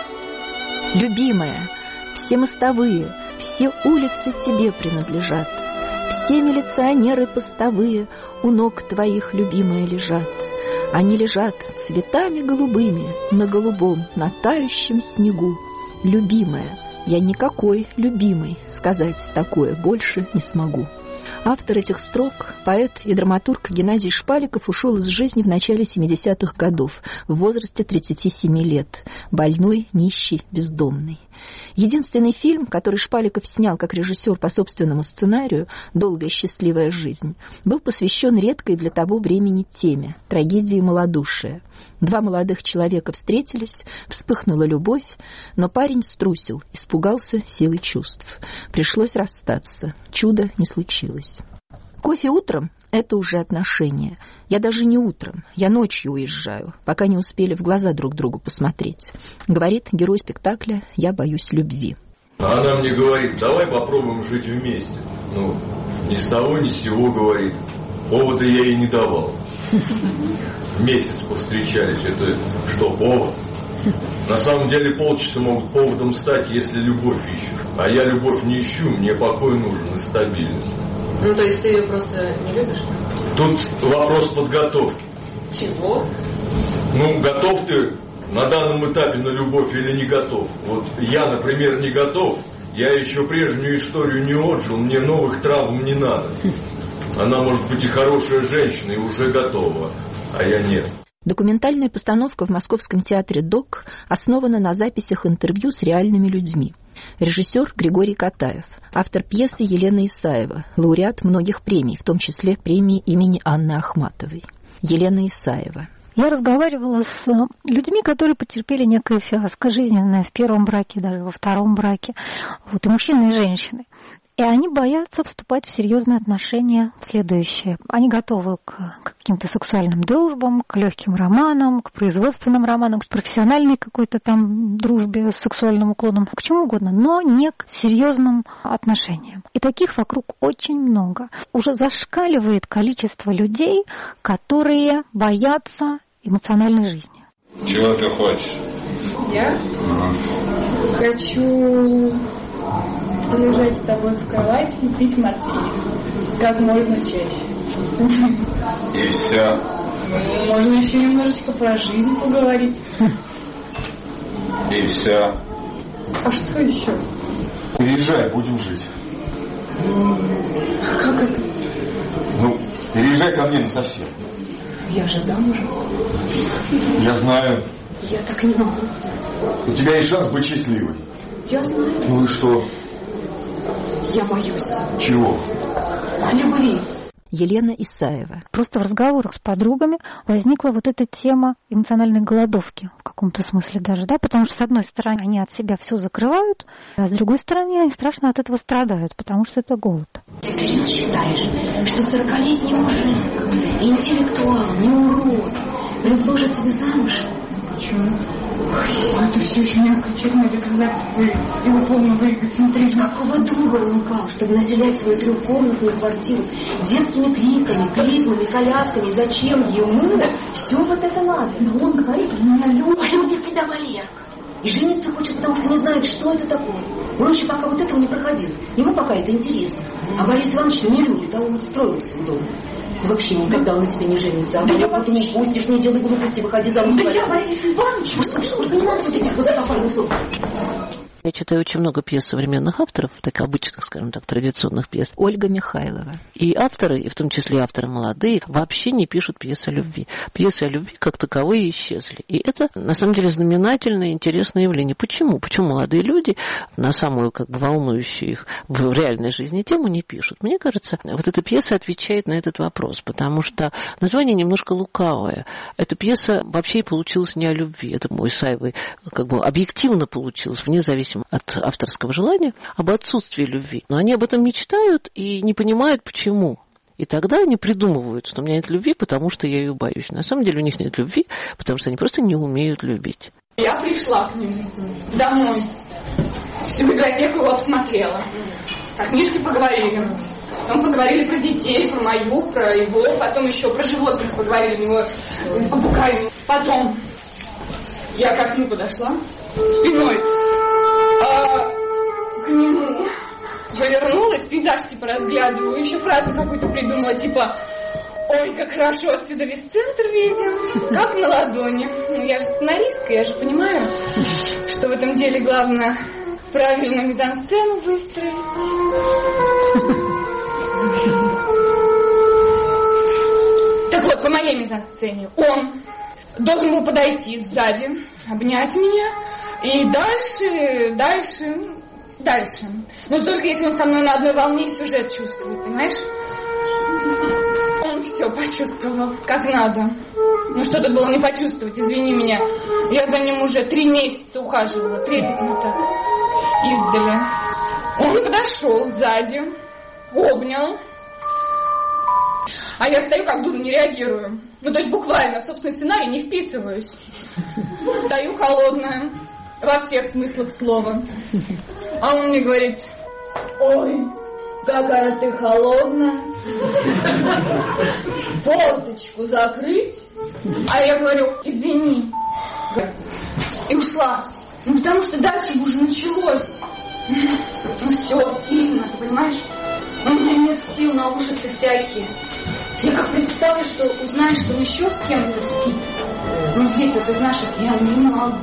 Любимая, все мостовые, все улицы тебе принадлежат. Все милиционеры постовые у ног твоих, любимая, лежат. Они лежат цветами голубыми на голубом, на тающем снегу. Любимая, я никакой любимой сказать такое больше не смогу. Автор этих строк, поэт и драматург Геннадий Шпаликов, ушел из жизни в начале семидесятых годов в возрасте тридцати семи лет, больной, нищий, бездомный. Единственный фильм, который Шпаликов снял как режиссер по собственному сценарию «Долгая счастливая жизнь», был посвящен редкой для того времени теме – трагедии малодушия. Два молодых человека встретились, вспыхнула любовь, но парень струсил, испугался силы чувств. Пришлось расстаться, чудо не случилось. Кофе утром – это уже отношения. Я даже не утром, я ночью уезжаю, пока не успели в глаза друг другу посмотреть. Говорит герой спектакля «Я боюсь любви». А она мне говорит: давай попробуем жить вместе. Ну, ни с того, ни с сего, говорит. Повода я ей не давал. Месяц повстречались. Это что, повод? На самом деле полчаса могут поводом стать, если любовь ищешь. А я любовь не ищу, мне покой нужен и стабильность. Ну, то есть ты ее просто не любишь? Тут вопрос подготовки. Чего? Ну, готов ты на данном этапе на любовь или не готов? Вот я, например, не готов. Я еще прежнюю историю не отжил, мне новых травм не надо. Она может быть и хорошая женщина, и уже готова, а я нет. Документальная постановка в Московском театре «ДОК» основана на записях интервью с реальными людьми. Режиссер Григорий Катаев, автор пьесы Елена Исаева, лауреат многих премий, в том числе премии имени Анны Ахматовой. Елена Исаева. Я разговаривала с людьми, которые потерпели некое фиаско жизненное в первом браке, даже во втором браке. Вот, и мужчины, и женщины. И они боятся вступать в серьезные отношения в следующее. Они готовы к, к каким-то сексуальным дружбам, к легким романам, к производственным романам, к профессиональной какой-то там дружбе с сексуальным уклоном, к чему угодно, но не к серьезным отношениям. И таких вокруг очень много. Уже зашкаливает количество людей, которые боятся эмоциональной жизни. Чего ты хочешь? Я ага. хочу лежать с тобой в кровати и пить мартини. Как можно чаще. И все. Можно еще немножечко про жизнь поговорить. И все. А что еще? Переезжай, будем жить. Как это? Ну, переезжай ко мне насовсем. Я же замужем. Я знаю. Я так не могу. У тебя есть шанс быть счастливой. Я знаю. Ну и что? Я боюсь. Чего? Любви. Елена Исаева. Просто в разговорах с подругами возникла вот эта тема эмоциональной голодовки в каком-то смысле даже, да, потому что с одной стороны они от себя все закрывают, а с другой стороны они страшно от этого страдают, потому что это голод. Ты серьезно считаешь, что сорокалетний мужик, интеллектуал, не урод, предложит тебе замуж? Почему? Ой, это все очень окончательно доказательство его полного эгоцентризма. Какого дуба он упал, чтобы населять свою трехкомнатную квартиру детскими криками, клизмами, колясками? Зачем ему все вот это надо? Но он говорит, он меня любит. Он любит тебя, Валерка. И жениться хочет, потому что не знает, что это такое. Он еще пока вот этого не проходил. Ему пока это интересно. А Борис Иванович не любит, а он устроился в дом. Вообще никогда он на тебе не женится. А да я вот не пустишь, не делай глупости, выходи замуж. Да я, Борис Иванович. Послушай, только не надо вот этих высокопарных слов. Я читаю очень много пьес современных авторов, так обычных, скажем так, традиционных пьес. Ольга Михайлова. И авторы, и в том числе авторы молодые, вообще не пишут пьесы о любви. Пьесы о любви как таковые исчезли. И это, на самом деле, знаменательное, интересное явление. Почему? Почему молодые люди на самую, как бы, волнующую их в реальной жизни тему не пишут? Мне кажется, вот эта пьеса отвечает на этот вопрос, потому что название немножко лукавое. Эта пьеса вообще и получилась не о любви. Это мой Исаевой, как бы, объективно получилось, вне зависимости от авторского желания, об отсутствии любви. Но они об этом мечтают и не понимают, почему. И тогда они придумывают, что у меня нет любви, потому что я ее боюсь. На самом деле у них нет любви, потому что они просто не умеют любить. Я пришла к нему домой. Всю библиотеку его обсмотрела. Про книжки поговорили. Потом поговорили про детей, про мою, про его. Потом еще про животных поговорили. У него попугай. Потом я к окну подошла спиной а, к нему. Повернулась, пейзаж типа разглядываю. Еще фразу какую-то придумала, типа... Ой, как хорошо отсюда весь центр виден, как на ладони. Ну, я же сценаристка, я же понимаю, что в этом деле главное правильно мизансцену выстроить. Так вот, по моей мизансцене он должен был подойти сзади, обнять меня и дальше, дальше, дальше. Но только если он со мной на одной волне и сюжет чувствует, понимаешь? Он все почувствовал, как надо. Ну что-то было не почувствовать, извини меня. Я за ним уже три месяца ухаживала, трепетно так, издали. Он подошел сзади, обнял. А я стою как дура, не реагирую. Ну то есть буквально в собственный сценарий не вписываюсь. Стою холодная, во всех смыслах слова. А он мне говорит: ой, какая ты холодная. Форточку закрыть. А я говорю: извини. И ушла. Ну потому что дальше уже началось. Ну все, сильно, ты понимаешь? У меня нет сил на ужасы всякие. Я как представлю, что узнаешь, что он еще с кем-то спит. Ну здесь вот из наших я не могу.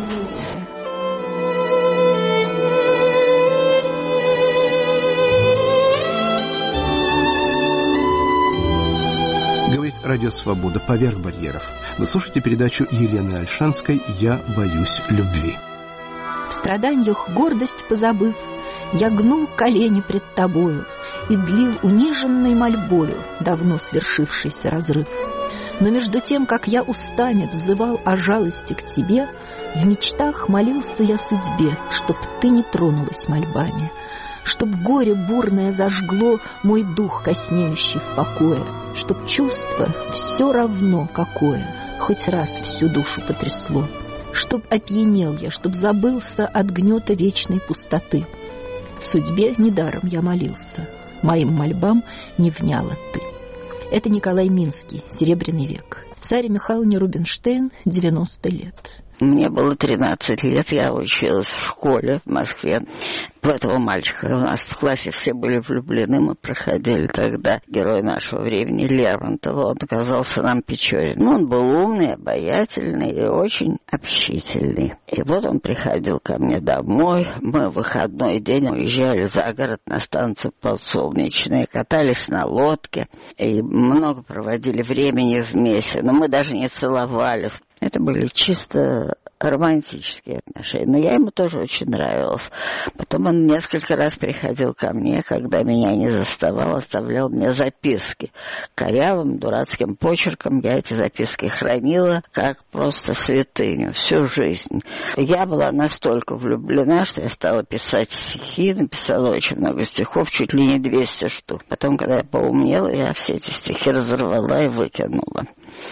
Говорит Радио Свобода «Поверх барьеров». Вы слушаете передачу Елены Ольшанской «Я боюсь любви». В страданиях гордость позабыв, я гнул колени пред тобою и длил униженной мольбою давно свершившийся разрыв. Но между тем, как я устами взывал о жалости к тебе, в мечтах молился я судьбе, чтоб ты не тронулась мольбами, чтоб горе бурное зажгло мой дух, коснеющий в покое, чтоб чувство все равно какое хоть раз всю душу потрясло, чтоб опьянел я, чтоб забылся от гнета вечной пустоты. Судьбе недаром я молился, моим мольбам не вняла ты. Это Николай Минский, «Серебряный век». Саре Михайловне Рубинштейн, девяносто лет. Мне было тринадцать лет, я училась в школе в Москве. В этого мальчика у нас в классе все были влюблены, мы проходили тогда герой нашего времени Лермонтова, он оказался нам Печорин. Ну, он был умный, обаятельный и очень общительный. И вот он приходил ко мне домой, мы в выходной день уезжали за город на станцию Подсолнечная, катались на лодке и много проводили времени вместе, но мы даже не целовались. Это были чисто романтические отношения. Но я ему тоже очень нравилась. Потом он несколько раз приходил ко мне, когда меня не заставал, оставлял мне записки. Корявым, дурацким почерком я эти записки хранила, как просто святыню, всю жизнь. Я была настолько влюблена, что я стала писать стихи, написала очень много стихов, чуть ли не двести штук. Потом, когда я поумнела, я все эти стихи разорвала и выкинула.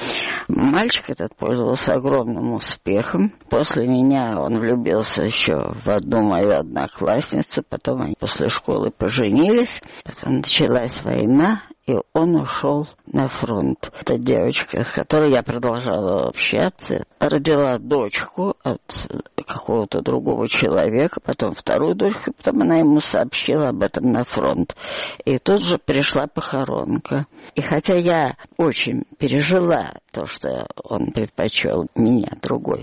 Мальчик этот пользовался огромным успехом. После меня он влюбился еще в одну мою одноклассницу. Потом они после школы поженились. Потом началась война, и он ушел на фронт. Эта девочка, с которой я продолжала общаться, родила дочку от какого-то другого человека, потом вторую дочку, потом она ему сообщила об этом на фронт. И тут же пришла похоронка. И хотя я очень пережила то, что он предпочел меня другой,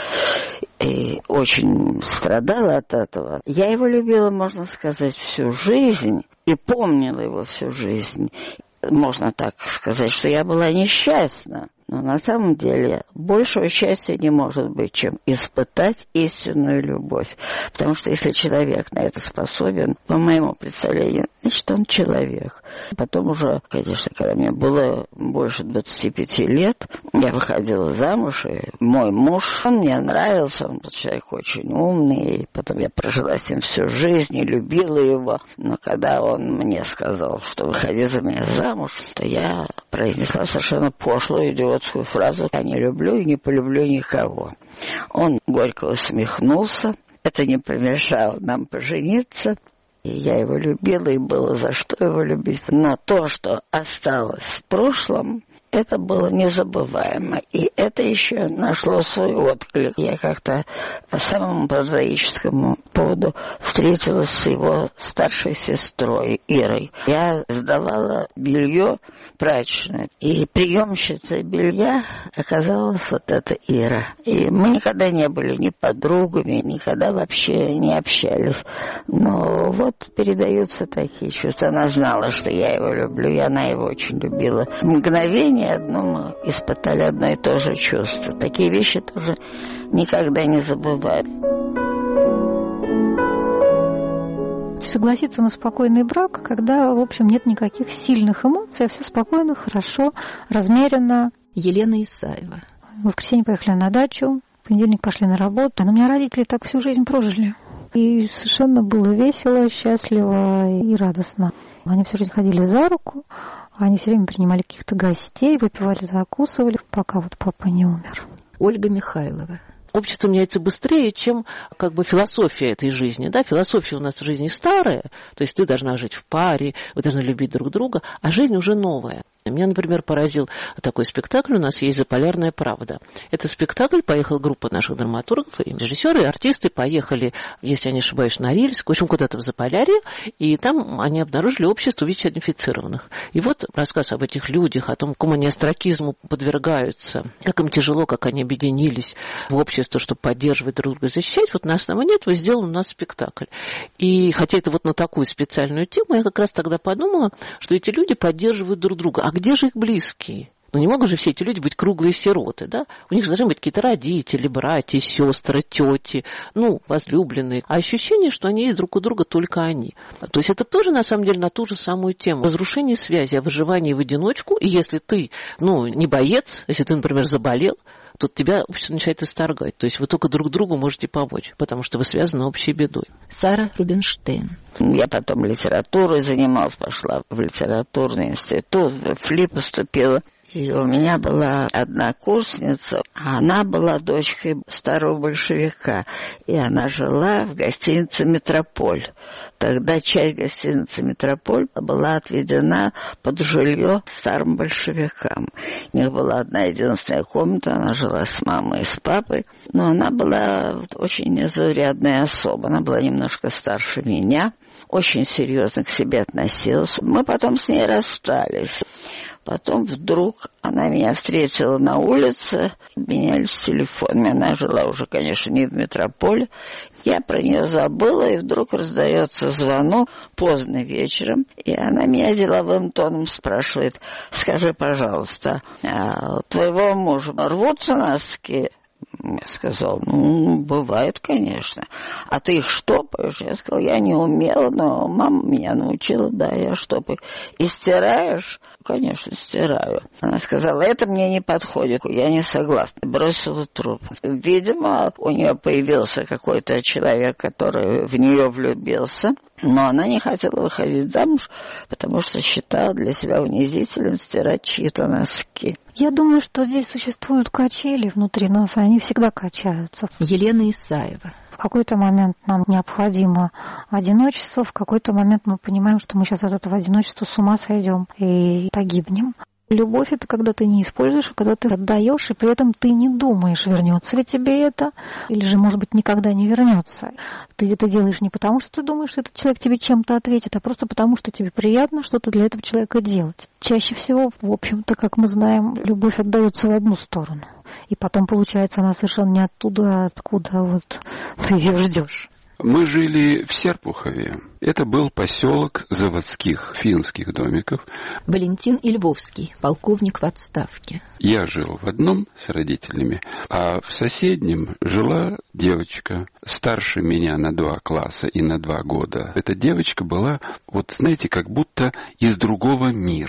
и очень страдала от этого, я его любила, можно сказать, всю жизнь, и помнила его всю жизнь. Можно так сказать, что я была несчастна. Но на самом деле большего счастья не может быть, чем испытать истинную любовь. Потому что если человек на это способен, по моему представлению, значит, он человек. Потом уже, конечно, когда мне было больше двадцати пяти лет, Я выходила замуж, и мой муж, он мне нравился, он был человек очень умный, и потом я прожила с ним всю жизнь и любила его. Но когда он мне сказал, что выходи за меня замуж, то я произнесла совершенно пошлую, идиотскую фразу: «Я не люблю и не полюблю никого». Он горько усмехнулся. Это не помешало нам пожениться. И я его любила, и было за что его любить. Но то, что осталось в прошлом, это было незабываемо. И это еще нашло свой отклик. Я как-то по самому прозаическому поводу встретилась с его старшей сестрой Ирой. Я сдавала белье прачечное, и приемщицей белья оказалась вот эта Ира. И мы никогда не были ни подругами, никогда вообще не общались. Но вот передаются такие чувства. Она знала, что я его люблю, и она его очень любила. Мгновение одно мы испытали одно и то же чувство. Такие вещи тоже никогда не забываю. Согласиться на спокойный брак, когда, в общем, нет никаких сильных эмоций, а все спокойно, хорошо, размеренно. Елена Исаева. В воскресенье поехали на дачу, в понедельник пошли на работу. Но у меня родители так всю жизнь прожили. И совершенно было весело, счастливо и радостно. Они всю жизнь ходили за руку, они все время принимали каких-то гостей, выпивали, закусывали, пока вот папа не умер. Ольга Михайлова. Общество меняется быстрее, чем как бы философия этой жизни. Да? Философия у нас в жизни старая, то есть ты должна жить в паре, вы должны любить друг друга, а жизнь уже новая. Меня, например, поразил такой спектакль, у нас есть «Заполярная правда». Это спектакль, поехала группа наших драматургов, и режиссеры, и артисты поехали, если я не ошибаюсь, на Норильск, в общем, куда-то в Заполярье, и там они обнаружили общество ВИЧ-инфицированных. И вот рассказ об этих людях, о том, как они остракизму подвергаются, как им тяжело, как они объединились в общество, чтобы поддерживать друг друга и защищать, вот на основании этого сделан у нас спектакль. И хотя это вот на такую специальную тему, я как раз тогда подумала, что эти люди поддерживают друг друга. А где же их близкие? Ну, не могут же все эти люди быть круглые сироты, да? У них же должны быть какие-то родители, братья, сестры, тети, ну, возлюбленные. А ощущение, что они есть друг у друга только они. То есть это тоже, на самом деле, на ту же самую тему. Разрушение связи, о выживании в одиночку. И если ты, ну, не боец, если ты, например, заболел, то тебя общество начинает исторгать. То есть вы только друг другу можете помочь, потому что вы связаны общей бедой. Сара Рубинштейн. Я потом литературой занималась, пошла в литературный институт, в ФЛИ поступила. И у меня была одна курсница, а она была дочкой старого большевика, и она жила в гостинице «Метрополь». Тогда часть гостиницы «Метрополь» была отведена под жилье старым большевикам. У них была одна единственная комната, она жила с мамой и с папой, но она была очень незаурядная особа, она была немножко старше меня, очень серьезно к себе относилась. Мы потом с ней расстались. Потом вдруг она меня встретила на улице, менялись телефонами. Она жила уже, конечно, не в метрополе. Я про нее забыла, и вдруг раздается звонок поздно вечером. И она меня деловым тоном спрашивает: скажи, пожалуйста, а у твоего мужа рвутся носки? Я сказал: ну, бывает, конечно. А ты их штопаешь? Я сказал: я не умела, но мама меня научила, да, я штопаю. И стираешь? Конечно, стираю. Она сказала: это мне не подходит, я не согласна. Бросила трубку. Видимо, у нее появился какой-то человек, который в нее влюбился, но она не хотела выходить замуж, потому что считала для себя унизительным стирать чьи-то носки. Я думаю, что здесь существуют качели внутри нас, и они всегда качаются. Елена Исаева. В какой-то момент нам необходимо одиночество, в какой-то момент мы понимаем, что мы сейчас от этого одиночества с ума сойдем и погибнем. Любовь — это когда ты не используешь, а когда ты отдаешь, и при этом ты не думаешь, вернется ли тебе это, или же, может быть, никогда не вернется. Ты это делаешь не потому, что ты думаешь, что этот человек тебе чем-то ответит, а просто потому, что тебе приятно что-то для этого человека делать. Чаще всего, в общем-то, как мы знаем, любовь отдается в одну сторону. И потом, получается, она совершенно не оттуда, откуда вот ты ее ждешь. Мы жили в Серпухове. Это был поселок заводских финских домиков. Валентин Ильвовский, полковник в отставке. Я жил в одном с родителями, а в соседнем жила девочка старше меня на два класса и на два года. Эта девочка была, вот знаете, как будто из другого мира.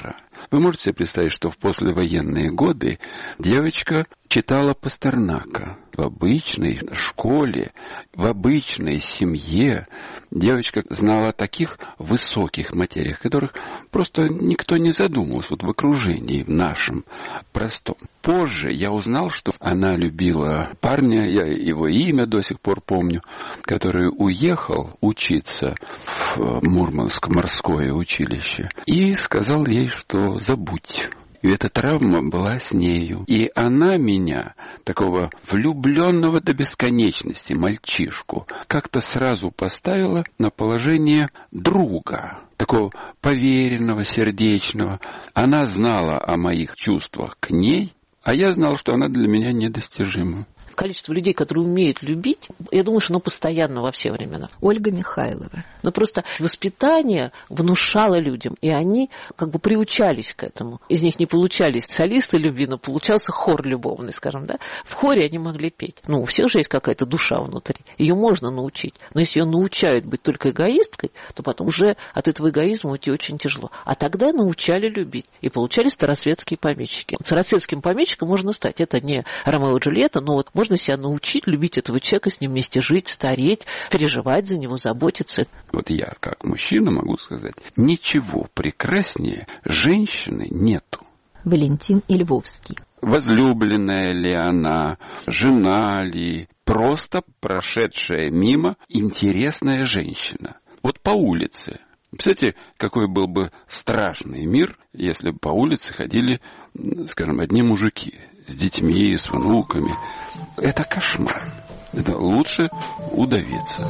Вы можете себе представить, что в послевоенные годы девочка читала Пастернака в обычной школе, в обычной семье. Девочка знала о таких высоких материях, которых просто никто не задумывался вот в окружении, в нашем простом. Позже я узнал, что она любила парня, я его имя до сих пор помню, который уехал учиться в Мурманск морское училище и сказал ей, что забудь. И эта травма была с нею. И она меня, такого влюбленного до бесконечности мальчишку, как-то сразу поставила на положение друга, такого поверенного, сердечного. Она знала о моих чувствах к ней, а я знал, что она для меня недостижима. Количество людей, которые умеют любить, я думаю, что оно постоянно во все времена. Ольга Михайлова. Но просто воспитание внушало людям, и они как бы приучались к этому. Из них не получались солисты любви, но получался хор любовный, скажем, да. В хоре они могли петь. Ну, у всех же есть какая-то душа внутри. Ее можно научить. Но если ее научают быть только эгоисткой, то потом уже от этого эгоизма уйти очень тяжело. А тогда научали любить. И получали старосветские помещики. Старосветским помещиком можно стать. Это не Ромео и Джульетта, но вот можно себя научить любить этого человека, с ним вместе жить, стареть, переживать за него, заботиться. Вот я, как мужчина, могу сказать, ничего прекраснее женщины нету. Валентин Львовский. Возлюбленная ли она, жена ли, просто прошедшая мимо интересная женщина. Вот по улице. Представляете, какой был бы страшный мир, если бы по улице ходили, скажем, одни мужики с детьми, с внуками. Это кошмар. Это лучше удавиться.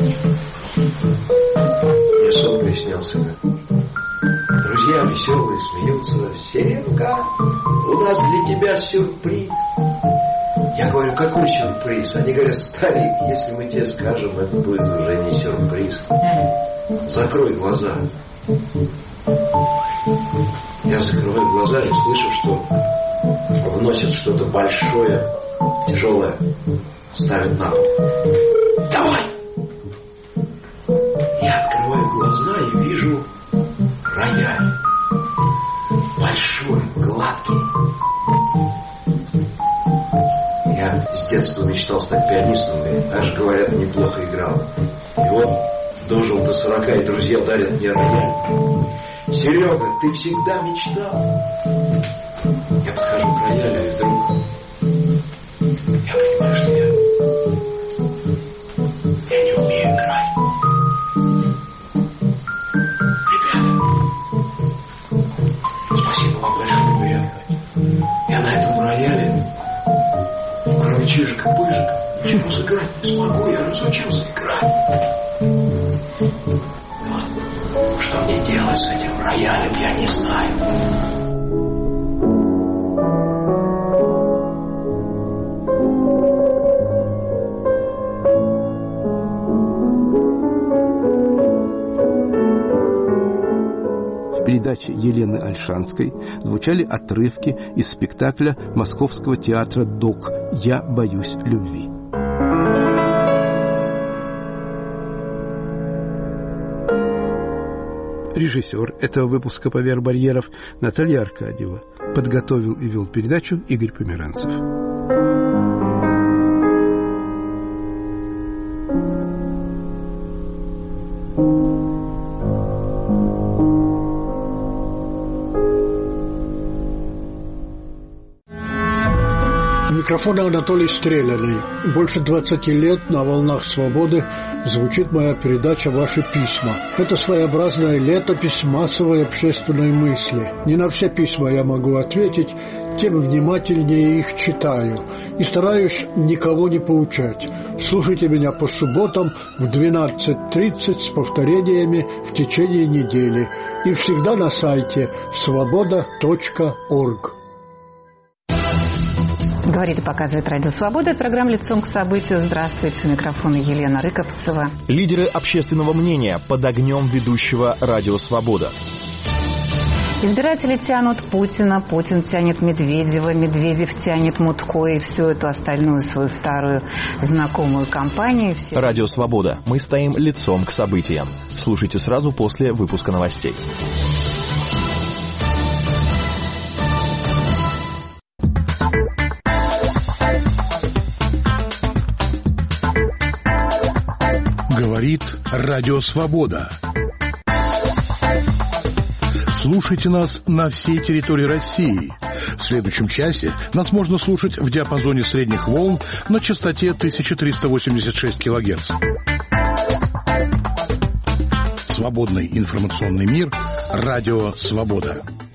Мне сон приснился. Друзья веселые смеются. Серенька, у нас для тебя сюрприз. Я говорю, какой сюрприз? Они говорят, старик, если мы тебе скажем, это будет уже не сюрприз. Закрой глаза. Я закрываю глаза и слышу, что вносят что-то большое, тяжелое, ставят на пол. Давай! Я открываю глаза и вижу рояль. Большой, гладкий. Я с детства мечтал стать пианистом, и даже, говорят, неплохо играл. И вот дожил до сорока, и друзья дарят мне рояль. Серега, ты всегда мечтал. Я подхожу к роялю, и вдруг я понимаю, что я, я не умею играть. Ребята, спасибо вам большое, я, я на этом рояле, кроме чижика-пыжика, ничего сыграть не смогу, я разучился играть. Что мне делать с этим роялем, я не знаю. В передаче Елены Ольшанской звучали отрывки из спектакля Московского театра «Док» «Я боюсь любви». Режиссер этого выпуска «Поверх барьеров» Наталья Аркадьева. Подготовил и вел передачу Игорь Померанцев. Микрофон Анатолий Стреляный. Больше двадцати лет на волнах свободы звучит моя передача «Ваши письма». Это своеобразная летопись массовой общественной мысли. Не на все письма я могу ответить, тем внимательнее их читаю и стараюсь никого не поучать. Слушайте меня по субботам в двенадцать тридцать с повторениями в течение недели и всегда на сайте свобода точка орг. Говорит и показывает Радио Свобода. Это программа «Лицом к событию». Здравствуйте. У микрофона Елена Рыковцева. Лидеры общественного мнения под огнем ведущего Радио Свобода. Избиратели тянут Путина, Путин тянет Медведева, Медведев тянет Мутко и всю эту остальную свою старую знакомую компанию. Все... Радио Свобода. Мы стоим лицом к событиям. Слушайте сразу после выпуска новостей. Говорит Радио Свобода. Слушайте нас на всей территории России. В следующем часе нас можно слушать в диапазоне средних волн на частоте тысяча триста восемьдесят шесть килогерц. Свободный информационный мир. Радио Свобода.